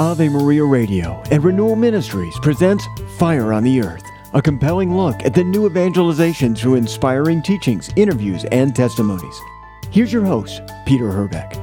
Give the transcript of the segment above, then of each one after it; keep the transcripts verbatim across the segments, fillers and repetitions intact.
Ave Maria Radio and Renewal Ministries presents Fire on the Earth, a compelling look at the new evangelization through inspiring teachings, interviews, and testimonies. Here's your host, Peter Herbeck.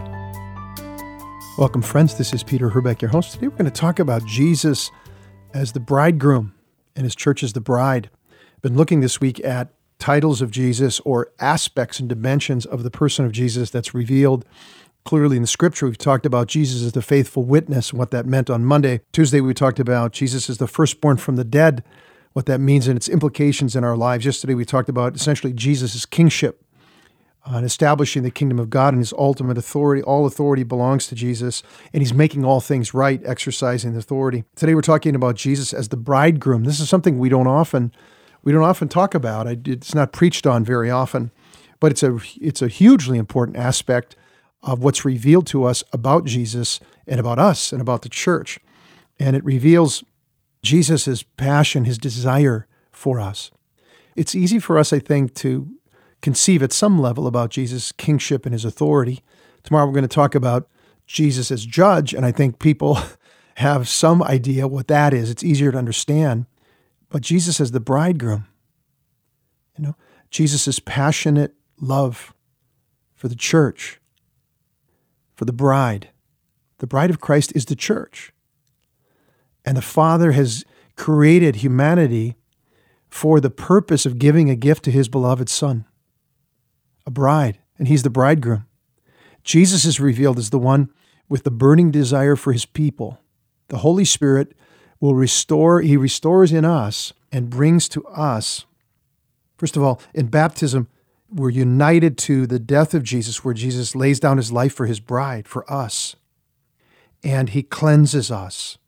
Welcome, friends. This is Peter Herbeck, your host. Today we're going to talk about Jesus as the bridegroom and his church as the bride. I've been looking this week at titles of Jesus or aspects and dimensions of the person of Jesus that's revealed clearly in the Scripture. We've talked about Jesus as the faithful witness, what that meant on Monday. Tuesday, we talked about Jesus as the firstborn from the dead, what that means and its implications in our lives. Yesterday, we talked about essentially Jesus' kingship uh, and establishing the kingdom of God and his ultimate authority. All authority belongs to Jesus, and he's making all things right, exercising the authority. Today, we're talking about Jesus as the bridegroom. This is something we don't often we don't often talk about. It's not preached on very often, but it's a it's a hugely important aspect of what's revealed to us about Jesus and about us and about the church. And it reveals Jesus' passion, his desire for us. It's easy for us, I think, to conceive at some level about Jesus' kingship and his authority. Tomorrow we're going to talk about Jesus as judge, and I think people have some idea what that is. It's easier to understand. But Jesus as the bridegroom, you know, Jesus' passionate love for the church, for the bride. The bride of Christ is the church. And the Father has created humanity for the purpose of giving a gift to his beloved Son, a bride, and he's the bridegroom. Jesus is revealed as the one with the burning desire for his people. The Holy Spirit will restore, he restores in us and brings to us, first of all, in baptism, we're united to the death of Jesus, where Jesus lays down his life for his bride, for us, and he cleanses us.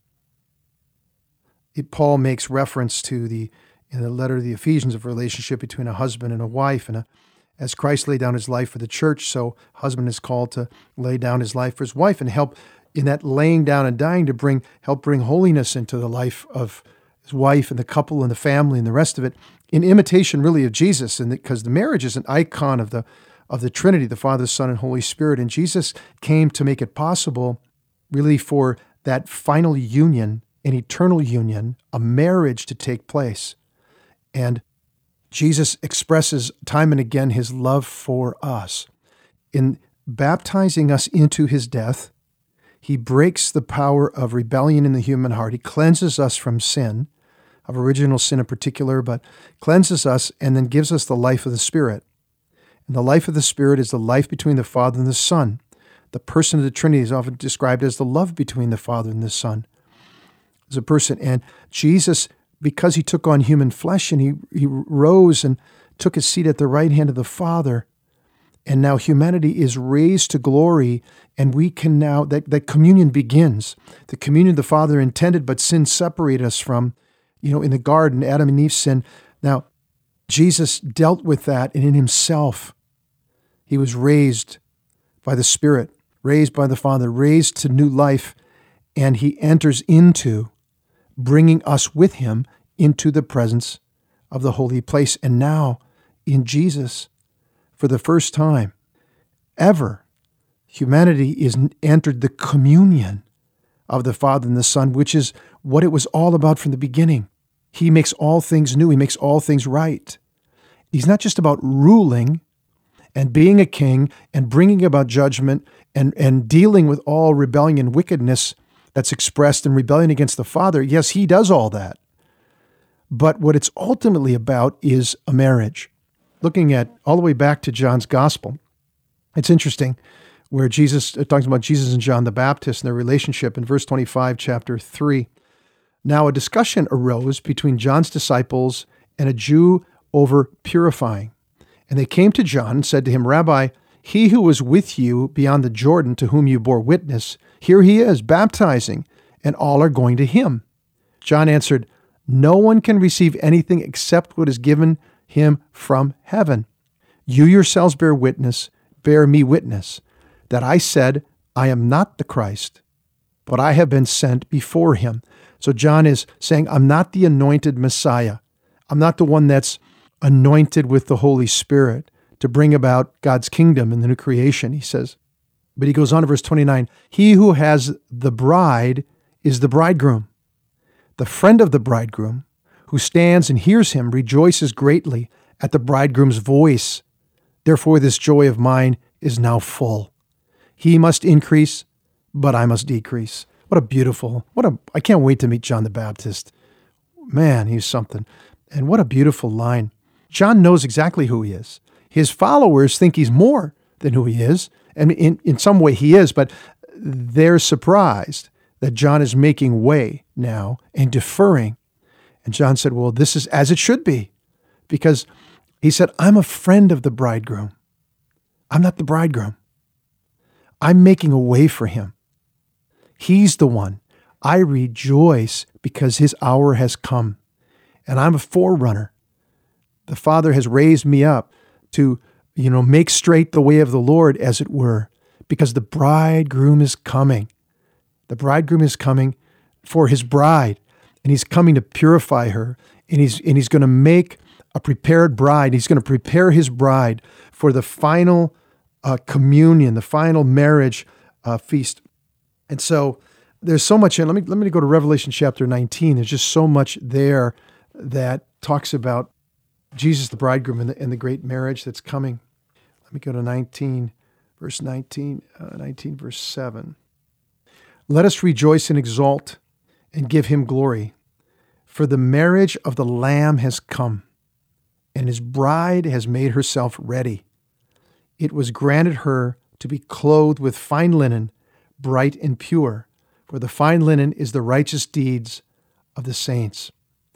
It, Paul makes reference to the, in the letter to the Ephesians, of relationship between a husband and a wife, and a, as Christ laid down his life for the church, so husband is called to lay down his life for his wife and help in that laying down and dying to bring help bring holiness into the life of his wife and the couple and the family and the rest of it, in imitation really of Jesus, and because the marriage is an icon of the of the Trinity, the Father, Son, and Holy Spirit, and Jesus came to make it possible really for that final union, an eternal union, a marriage to take place. And Jesus expresses time and again his love for us. In baptizing us into his death, he breaks the power of rebellion in the human heart. He cleanses us from sin, of original sin in particular, but cleanses us and then gives us the life of the Spirit. And the life of the Spirit is the life between the Father and the Son. The person of the Trinity is often described as the love between the Father and the Son. As a person, and Jesus, because he took on human flesh and he, he rose and took his seat at the right hand of the Father, and now humanity is raised to glory, and we can now, that, that communion begins. The communion the Father intended, but sin separated us from. You know, in the garden, Adam and Eve sinned. Now, Jesus dealt with that, and in himself, he was raised by the Spirit, raised by the Father, raised to new life, and he enters into bringing us with him into the presence of the holy place. And now, in Jesus, for the first time ever, humanity is entered the communion of the Father and the Son, which is what it was all about from the beginning. He makes all things new. He makes all things right. He's not just about ruling and being a king and bringing about judgment and, and dealing with all rebellion and wickedness that's expressed in rebellion against the Father. Yes, he does all that. But what it's ultimately about is a marriage. Looking at all the way back to John's Gospel, it's interesting where Jesus it talks about Jesus and John the Baptist and their relationship in verse twenty-five, chapter three. Now a discussion arose between John's disciples and a Jew over purifying. And they came to John and said to him, Rabbi, he who was with you beyond the Jordan, to whom you bore witness, here he is, baptizing, and all are going to him. John answered, no one can receive anything except what is given him from heaven. You yourselves bear witness, bear me witness, that I said, I am not the Christ, but I have been sent before him. So John is saying, I'm not the anointed Messiah. I'm not the one that's anointed with the Holy Spirit to bring about God's kingdom in the new creation, he says. But he goes on to verse twenty-nine, he who has the bride is the bridegroom. The friend of the bridegroom, who stands and hears him, rejoices greatly at the bridegroom's voice. Therefore this joy of mine is now full. He must increase, but I must decrease. What a beautiful, what a, I can't wait to meet John the Baptist. Man, he's something. And what a beautiful line. John knows exactly who he is. His followers think he's more than who he is. And in, in some way he is, but they're surprised that John is making way now and deferring. And John said, well, this is as it should be. Because he said, I'm a friend of the bridegroom. I'm not the bridegroom. I'm making a way for him. He's the one. I rejoice because his hour has come. And I'm a forerunner. The Father has raised me up to, you know, make straight the way of the Lord, as it were, because the bridegroom is coming. The bridegroom is coming for his bride, and he's coming to purify her, and he's and he's going to make a prepared bride. He's going to prepare his bride for the final uh, communion, the final marriage uh, feast. And so there's so much in. Let me let me go to Revelation chapter nineteen. There's just so much there that talks about Jesus, the bridegroom, and the, and the great marriage that's coming. Let me go to nineteen, verse nineteen, uh, nineteen, verse seven. Let us rejoice and exult and give him glory, for the marriage of the Lamb has come, and his bride has made herself ready. It was granted her to be clothed with fine linen, bright and pure, for the fine linen is the righteous deeds of the saints.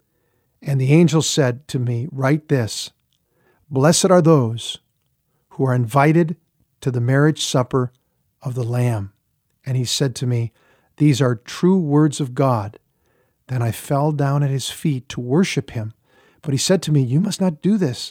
And the angel said to me, write this, blessed are those who are invited to the marriage supper of the Lamb. And he said to me, these are true words of God. Then I fell down at his feet to worship him. But he said to me, you must not do this.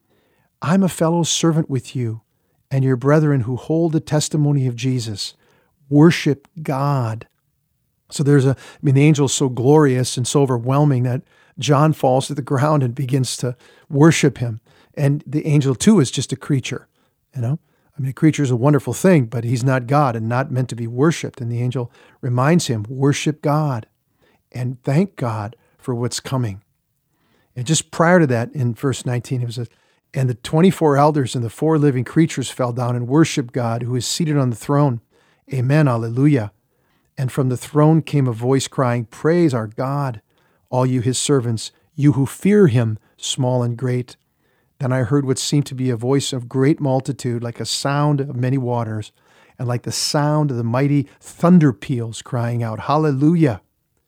I'm a fellow servant with you and your brethren who hold the testimony of Jesus. Worship God. So there's a, I mean, the angel is so glorious and so overwhelming that John falls to the ground and begins to worship him. And the angel too is just a creature, you know? I mean, a creature is a wonderful thing, but he's not God and not meant to be worshiped. And the angel reminds him, worship God and thank God for what's coming. And just prior to that, in verse nineteen, it was a, and the twenty-four elders and the four living creatures fell down and worshiped God who is seated on the throne. Amen, alleluia. And from the throne came a voice crying, praise our God, all you his servants, you who fear him, small and great. Then I heard what seemed to be a voice of great multitude, like a sound of many waters, and like the sound of the mighty thunder peals, crying out, hallelujah.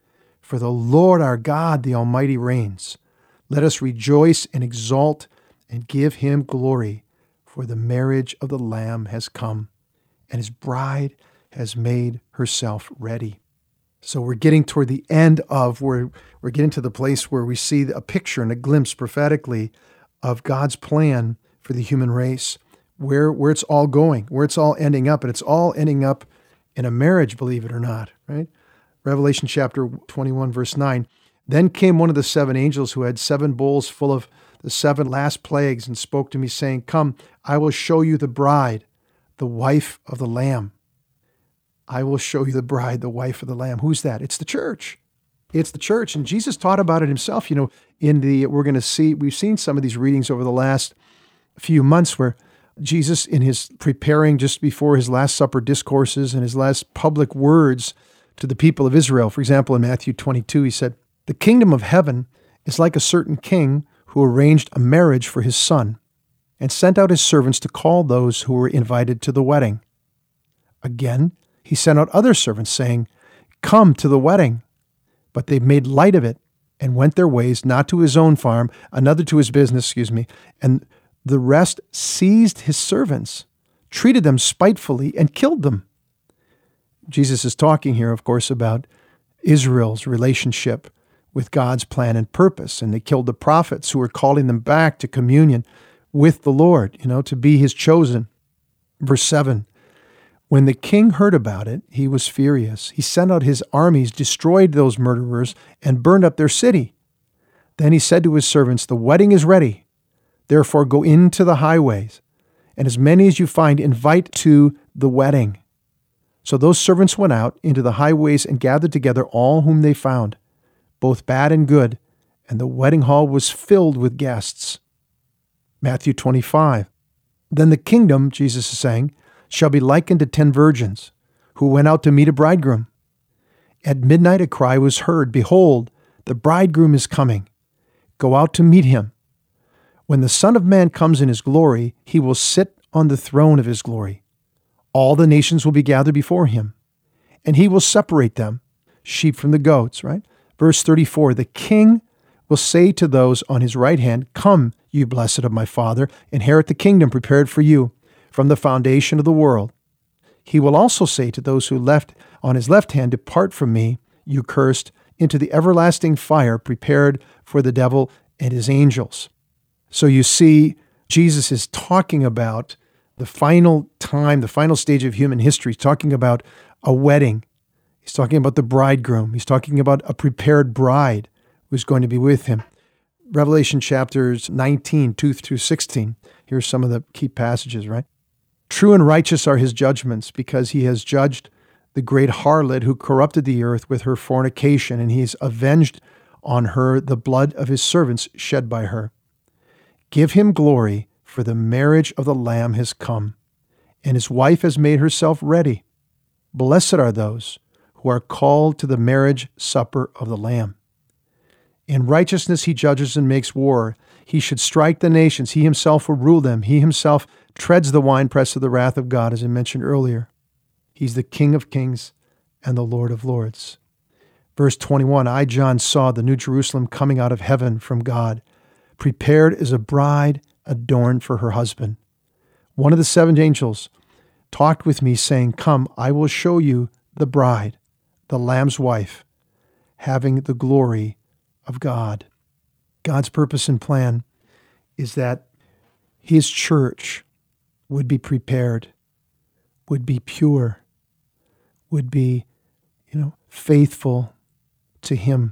For the Lord our God, the Almighty, reigns. Let us rejoice and exult and give him glory, for the marriage of the Lamb has come, and his bride has made herself ready. So we're getting toward the end of, we're, we're getting to the place where we see a picture and a glimpse prophetically of God's plan for the human race, where, where it's all going, where it's all ending up. And it's all ending up in a marriage, believe it or not, right? Revelation chapter twenty-one, verse nine. Then came one of the seven angels who had seven bowls full of the seven last plagues and spoke to me, saying, come, I will show you the bride, the wife of the Lamb. I will show you the bride, the wife of the Lamb. Who's that? It's the church. It's the church. And Jesus taught about it himself. You know, in the, we're going to see, we've seen some of these readings over the last few months where Jesus, in his preparing just before his Last Supper discourses and his last public words to the people of Israel, for example, in Matthew twenty-two, he said, the kingdom of heaven is like a certain king who arranged a marriage for his son and sent out his servants to call those who were invited to the wedding. Again, he sent out other servants saying, come to the wedding. But they made light of it and went their ways, not to his own farm, another to his business, excuse me. And the rest seized his servants, treated them spitefully, and killed them. Jesus is talking here, of course, about Israel's relationship with God's plan and purpose. And they killed the prophets who were calling them back to communion with the Lord, you know, to be his chosen. Verse seven. When the king heard about it, he was furious. He sent out his armies, destroyed those murderers, and burned up their city. Then he said to his servants, the wedding is ready. Therefore go into the highways, and as many as you find, invite to the wedding. So those servants went out into the highways and gathered together all whom they found, both bad and good, and the wedding hall was filled with guests. Matthew twenty-five. Then the kingdom, Jesus is saying, shall be likened to ten virgins, who went out to meet a bridegroom. At midnight a cry was heard, Behold, the bridegroom is coming. Go out to meet him. When the Son of Man comes in his glory, he will sit on the throne of his glory. All the nations will be gathered before him, and he will separate them, sheep from the goats, right? Verse thirty-four, the king will say to those on his right hand, Come, you blessed of my Father, inherit the kingdom prepared for you from the foundation of the world. He will also say to those who left on his left hand, Depart from me, you cursed, into the everlasting fire prepared for the devil and his angels. So you see, Jesus is talking about the final time, the final stage of human history. He's talking about a wedding. He's talking about the bridegroom. He's talking about a prepared bride who's going to be with him. Revelation chapters nineteen, two through sixteen. Here's some of the key passages, right? True and righteous are his judgments, because he has judged the great harlot who corrupted the earth with her fornication, and he's avenged on her the blood of his servants shed by her. Give him glory, for the marriage of the Lamb has come, and his wife has made herself ready. Blessed are those who are called to the marriage supper of the Lamb. In righteousness he judges and makes war. He should strike the nations. He himself will rule them. He himself treads the winepress of the wrath of God, as I mentioned earlier. He's the King of kings and the Lord of lords. Verse twenty-one, I, John, saw the New Jerusalem coming out of heaven from God, prepared as a bride adorned for her husband. One of the seven angels talked with me, saying, Come, I will show you the bride, the Lamb's wife, having the glory of God. God's purpose and plan is that his church would be prepared, would be pure, would be, you know, faithful to him.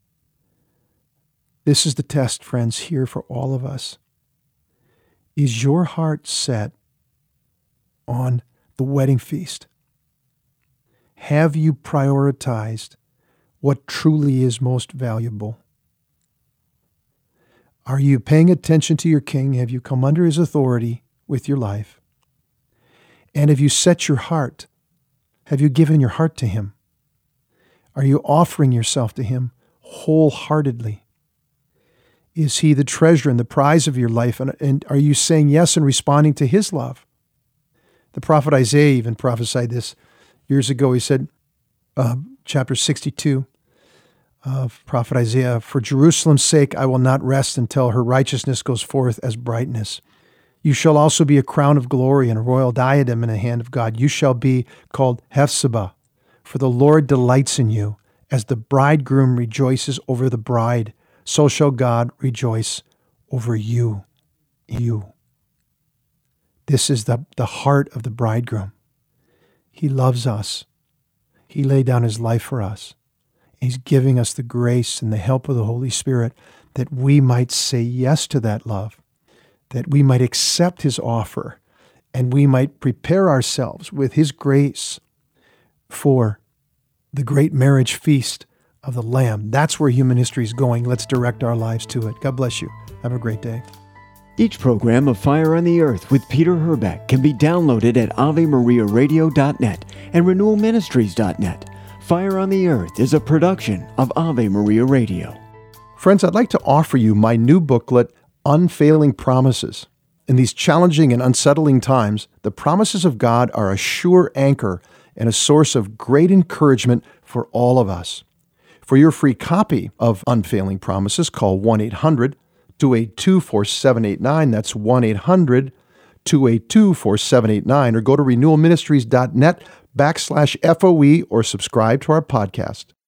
This is the test, friends, here for all of us. Is your heart set on the wedding feast? Have you prioritized what truly is most valuable? Are you paying attention to your King? Have you come under his authority with your life? And have you set your heart? Have you given your heart to him? Are you offering yourself to him wholeheartedly? Is he the treasure and the prize of your life? And, and are you saying yes and responding to his love? The prophet Isaiah even prophesied this years ago. He said, uh, chapter sixty-two of prophet Isaiah, For Jerusalem's sake I will not rest until her righteousness goes forth as brightness. You shall also be a crown of glory and a royal diadem in the hand of God. You shall be called Hephzibah, for the Lord delights in you. As the bridegroom rejoices over the bride, so shall God rejoice over you. You. This is the, the heart of the bridegroom. He loves us. He laid down his life for us. He's giving us the grace and the help of the Holy Spirit that we might say yes to that love, that we might accept his offer, and we might prepare ourselves with his grace for the great marriage feast of the Lamb. That's where human history is going. Let's direct our lives to it. God bless you. Have a great day. Each program of Fire on the Earth with Peter Herbeck can be downloaded at ave maria radio dot net and renewal ministries dot net. Fire on the Earth is a production of Ave Maria Radio. Friends, I'd like to offer you my new booklet, Unfailing Promises. In these challenging and unsettling times, the promises of God are a sure anchor and a source of great encouragement for all of us. For your free copy of Unfailing Promises, call one eight hundred two eight two four seven eight nine. That's one eight hundred two eight two four seven eight nine. Or go to renewal ministries dot net backslash F O E or subscribe to our podcast.